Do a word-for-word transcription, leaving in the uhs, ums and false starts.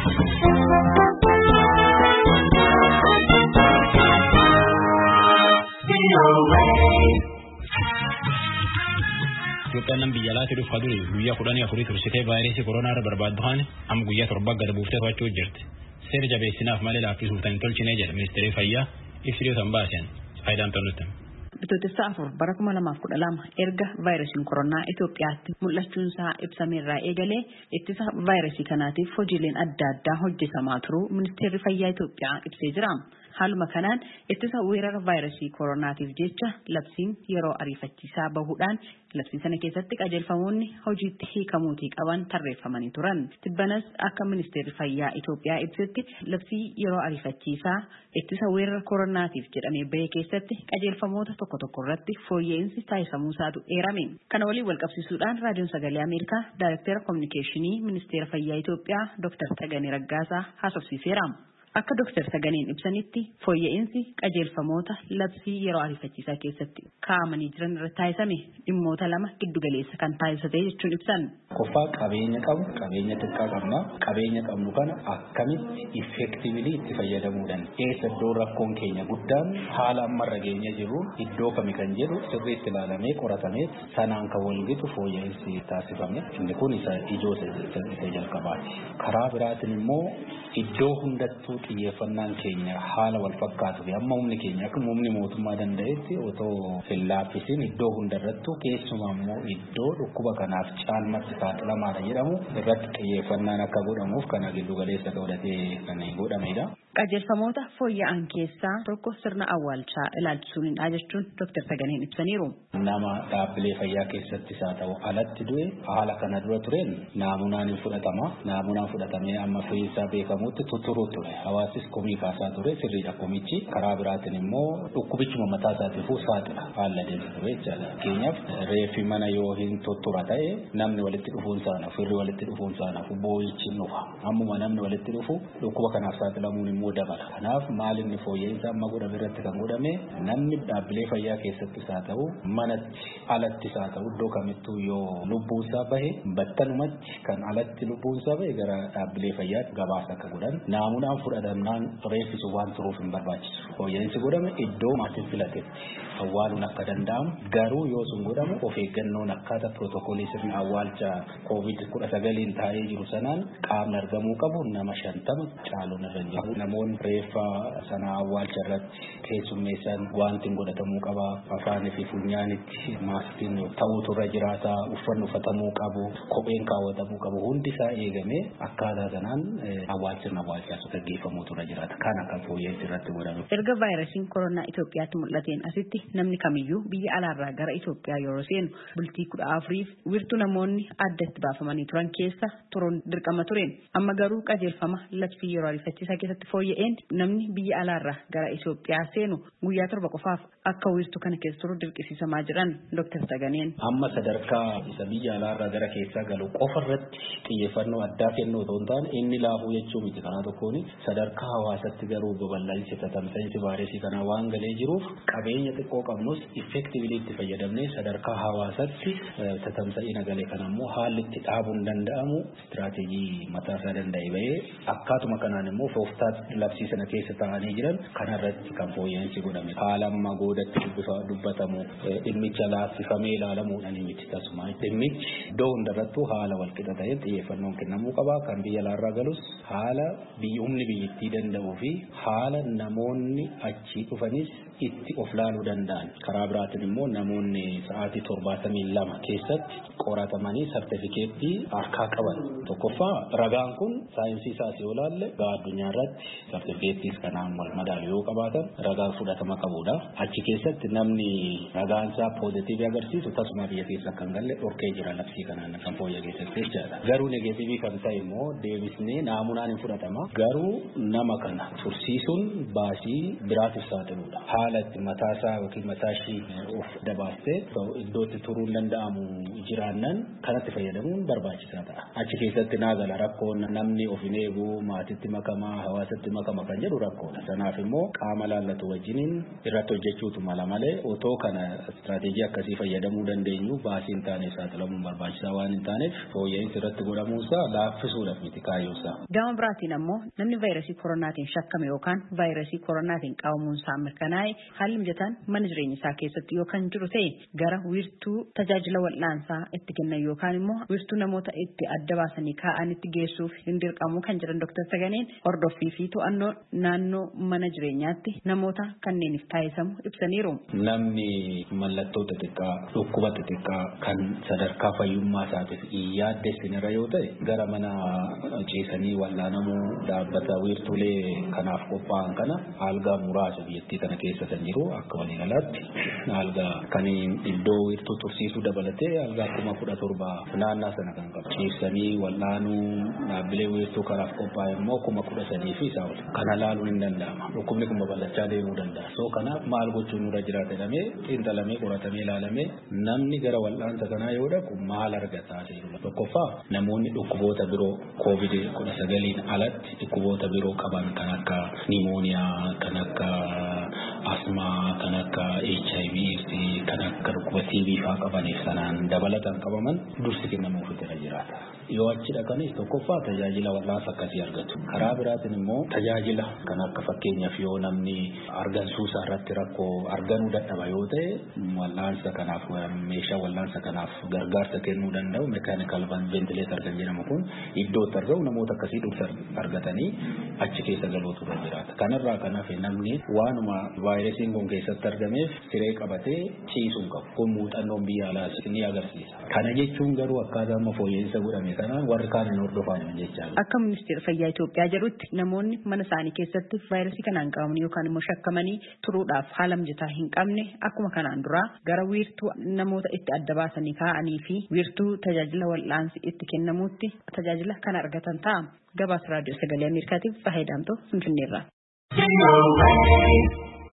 Itoophiyaa biyya alaatti dhufu duri guyyaa kudhanii afurii tursitee vaayirasii koronaa irra barbaadduhaan amma guyyaa torba gad buuftee to'achuu jirti. Seera jabeessinaaf malee laaffisuuf tan tolchinee jedha ministeerri fayyaa ibsidee tan baasen faayidaan tollutti. Bitootessa afur bara kuma lamaaf kudha lama erga vaayirasiin koronaa Itoophiyaatti mul'achuun isaa ibsameerraa eegalee ittisa vaayirasii kanaatiif hojiileen adda addaa hojjetamaa turuu ministeerri fayyaa Itoophiyaa ibsee jira. Haaluma kanaan ittisa weerara vaayirasii koronaatiif jecha labsiin yeroo ariifachiisaa bahuudhaan labsii sana keessatti qajeelfamoonni hojiitti hiikamuutii qaban tarreeffamanii turan. Tibbanas akka ministeerri fayyaa Itoophiyaa ibsetti labsii yeroo ariifachiisaa ittisa weerara koronaatiif jedhamee bahee keessatti qajeelfamoota tokko tokko irratti fooyya'insi taasifamuu isaatu eerame. Kana waliin wal qabsiisuudhaan raadiyoon sagalee Ameerikaa Daayirektara Kominikeeshinii ministeera fayyaa Itoophiyaa Dooktar Taganee Raggaasaa haasofsiiseera. Akka Dooktar Taganeen ibsanitti fooyya'insi qajeelfamoota labsii yeroo ariifachiisaa keessatti kaa'amanii jiran irratti taasifame dhimmoota lama giddu galeessa kan taasisate jechuun ibsan. Qofa qabeenya qabu qabeenya xiqqaa qabna qabeenya qabnu kana akkamitti effectively itti fayyadamuudhaan eessa iddoo rakkoon keenya guddaan haala ammarra geenye jiru iddoo kami kan jedhu sirriitti ilaalamee qoratamee sanaan kan wal gitu fooyya'insi taasifame inni kun isa ijoo isa jalqabaati. Karaa biraatiin immoo iddoo hundattuu xiyyeeffannaan keenya haala wal fakkaatu fi amma humni keenya akka humni mootummaa danda'etti otoo hin laaffisiin iddoo hundarrattuu keessumaa immoo iddoo dhukkuba kanaaf caalmatti saaxilamaadha jedhamu irratti xiyyeeffannaan akka godhamuuf kana giddu galeessa godhatee kan godhamedha. Qajeelfamoota fooyya'an keessaa tokko sirna awwaalchaa ilaalchisuunidha jechuun Dooktar Taganeen ibsaniiru. Nama dhaabbilee fayyaa keessattis haa ta'u alatti du'e haala kana dura tureen naamunaan hin fudhatama. Naamunaan fudhatamee amma fayyisaa beekamutti tutturuu ture. Hawaasis komii kaasaa ture sirriidha komichi. Karaa biraatiin immoo dhukkubichuma mataa isaatiifuu saaxila haala deemu ture jechaadha. Fakkeenyaaf reeffi mana yoo hin tuttura ta'e namni walitti dhufuun saana firri walitti dhufuun saana boo'ichi dhufa. Ammuma namni walitti dhufu dhukkuba kanaaf saaxilamuun immoo dabala. Kanaaf maalinni fooyya'insa amma godhame irratti kan godhame namni dhaabbilee fayyaa keessattis haa ta'u manatti alattis haa ta'u iddoo kamittuu yoo lubbuun isaa bahe battanumatti kan alatti lubbuun isaa bahe gara dhaabbilee fayyaatti gabaasa akka godhan naamunaan fudhatamnaan reeffisu waan turuuf hin barbaachisu. Fooyya'insi godhame iddoo maatiin filatetti awwaaluun akka danda'amu garuu yoo sun godhamu of eeggannoon akkaataa pirootokoolii sirna awwaalcha koovid kudha sagaliin taa'ee jiru sanaan qaamni argamuu qabu nama shantama caaluun irra jiru. Namoonni reeffa sana awwaalcha irratti keessummeessan wanti godhatamuu qaba. Afaanii fi funyaanitti maaskiin ta'uutu irra jiraata. Uffanni uffatamuu qabu. Kopheen kaawwatamuu qabu. Hundi isaa eegamee akkaataa sanaan awwaalchi awwaalchaa gaggeeffamuutu irra jiraata. Kan akka fooyya'insi irratti godhame. Erga vaayirasiin koronaa Itoophiyaatti mul'ateen asitti namni kamiyyuu biyya alaarraa gara Itoophiyaa yeroo seenu bultii kudha afuriif wirtuu namoonni addatti baafamanii turan keessa turuun dirqama tureen. Amma garuu qajeelfama labsii yeroo ariifachiisaa keessatti fooyya'een namni biyya alaarraa gara Itoophiyaa seenu guyyaa torba qofaaf akka wirtuu kana keessa turu dirqisiisamaa jiran Dooktar Taganeen. Amma sadarkaa isa biyya alaarraa gara keessaa galu qofa irratti xiyyeeffannoo addaa kennuu otoo hin taane inni laafuu jechuu miti. Kanaa tokkoon sadarkaa hawaasatti garuu babal'insi tamsa'insi vaayirasii kanaa waan galee jiruuf qabeenya xiqqoo qabnus effectively itti fayyadamnee sadarkaa hawaasatti tamsa'ina galee kana immoo haalli itti dhaabuun danda'amu istiraateejii mataa isaa danda'e bahee akkaatuma kanaan immoo fooftaa labsii sana keessa taa'anii jiran kanarratti kan fooyya'insi godhame. Haala amma goodatti dubbatamu dhimmicha laaffifamee ilaalamuudhaan miti tasuma. Dhimmichi iddoo hundarrattuu haala walqixa ta'een xiyyeeffannoon kennamuu qaba. Kan biyya alaarraa galus haala humni biyyattii danda'uu fi haala namoonni achii dhufanis itti of laaluu danda'an. Karaa biraatiin immoo namoonni sa'aatii torbaatamii lama keessatti qoratamanii sartifikeettii harkaa qaban. Tokkoffaa ragaan kun saayinsii isaas yoo ilaalle addunyaa irratti sartifikeettiis kanaan wal madaalu yoo qabaatan ragaan fudhatama qabudha. Achi keessatti namni ragaan isaa poozitiivii agarsiisu tasuma biyya keessa kan galle dhorkee jira labsii kanaan kan fooyya keessatti jechaadha. Garuu negeetiivii kan ta'e immoo deebisnee naamunaan hin fudhatama. Garuu nama kana tursiisuun baasii biraatiif saaxiludha. Haala itti mataasaa yookiin mataashii of dabaastee iddootti turuun danda'amu jiraannan kanatti fayyadamuun barbaachisaa ta'a. Achi keessatti naagala rakkoon namni of hin eegu maatitti makamaa hawaasatti makama kan jedhu rakkoodha. Sanaaf immoo qaama laallatu wajjiniin irratti hojjechuu jiruutu mala malee otoo kana istiraatiijii akkasii fayyadamuu dandeenyu baasiin taane saaxilamuun barbaachisaa waan hin taaneef fooyya'insi irratti godhamuusaa laaffisuudhaaf miti kaayyoosaa. Gama biraatiin ammoo namni vaayirasii koronaatiin shakkame yookaan vaayirasii koronaatiin qabamuunsaa mirkanaa'e haalli mijataan mana jireenya isaa keessatti yookaan jiru ta'e gara wiirtuu tajaajila wal'aansaa itti kennan yookaan immoo wiirtuu namoota itti adda baasanii kaa'anitti geessuuf hin dirqamu kan jedhan Dooktar Taganeen hordoffii fi to'annoo naannoo mana jireenyaatti namoota kanneeniif taasisamu ibsaniiru. Namni mallattoo xixiqqaa dhukkuba xixiqqaa kan sadarkaa fayyummaa isaatiif yaaddeessinirra yoo ta'e gara mana ciisanii wal'aanamuu dhaabbata wiirtuulee kanaaf qophaa'an kana algaa muraasa biyyattii kana keessa kan jiru akka waliigalaatti algaa kan iddoo wiirtuu tursiisuu dabalatee algaa kuma kudha torba naannaa sana kan qabu. Ciisanii wal'aanuu dhaabbilee wiirtuu kanaaf qophaa'an immoo kuma kudha sadii fi isaa ol. Kana laaluun hin danda'ama. Dhukkubni kun babal'achaa deemuu danda'a. So kanaaf maal gochuun nurra jiraata jedhamee xiinxalamee qoratamee ilaalamee namni gara wal'aansa kanaa yoo dhaqu maal argataa jedhu. Tokkoffaa namoonni dhukkuboota biroo koovid kudha sagaliin alatti dhukkuboota biroo qaban kan akka nimooniyaa, kan akka asmaa, kan akka H I V kan akka dhukkuba T B fa'aa qabaniif sanaan dabalatan qabaman dursi kennamuuf irra jiraata. Yoo achi dhaqanis tokkoffaa tajaajila wal'aansa akkasii argatu. Karaa biraatiin immoo tajaajila kan akka fakkeenyaaf yoo namni argansuusaa irratti rakkoo arganuu dadhaba yoo ta'e wal'aansa kanaaf meeshaa wal'aansa kanaaf gargaarsa kennuu danda'u mechanical ventilator kan jedhamu kun iddootti argamu namoota akkasii dursa argatanii achi keessa galuutu irra jiraata. Kanarraa kanaaf namni waanuma vaayirasiin kun keessatti argameef siree qabatee ciisuun qabu. Kun muuxannoon biyya alaas ni agarsiisa. Kana jechuun garuu akkaataa amma fooyya'insa godhame kanaan warri kaan hin hordofan jechaa. Akka ministeera fayyaa Itoophiyaa jedhutti namoonni mana isaanii keessatti vaayirasii kanaan qabaman yookaan immoo shakkamanii turuudhaaf haala mijataa hin qabne akkuma kanaan dura gara wiirtuu namoota itti adda baasanii kaa'anii fi wiirtuu tajaajila wal'aansi itti kennamuutti tajaajila kana argatan ta'a. Gabaasa raadiyoo sagalee Ameerikaatiif Fahayidaamtoo Finfinneerraa.